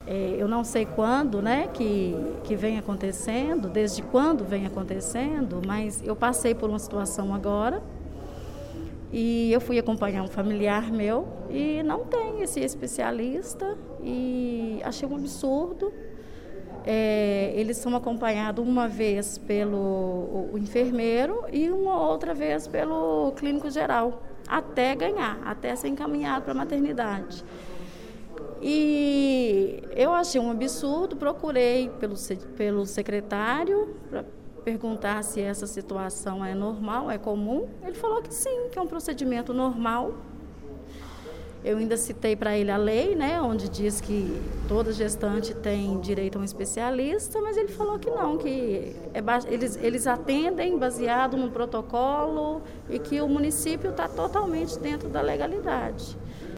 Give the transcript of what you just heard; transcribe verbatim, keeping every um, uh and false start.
É, eu não sei quando, né, que, que vem acontecendo, desde quando vem acontecendo, mas eu passei por uma situação agora e eu fui acompanhar um familiar meu e não tem esse especialista e achei um absurdo. É, eles são acompanhados uma vez pelo o, o enfermeiro e uma outra vez pelo clínico geral, até ganhar, até ser encaminhado para a maternidade. E eu achei um absurdo, procurei pelo, pelo secretário para perguntar se essa situação é normal, é comum. Ele falou que sim, que é um procedimento normal. Eu ainda citei para ele a lei, né, onde diz que toda gestante tem direito a um especialista, mas ele falou que não, que é, eles, eles atendem baseado no protocolo e que o município está totalmente dentro da legalidade.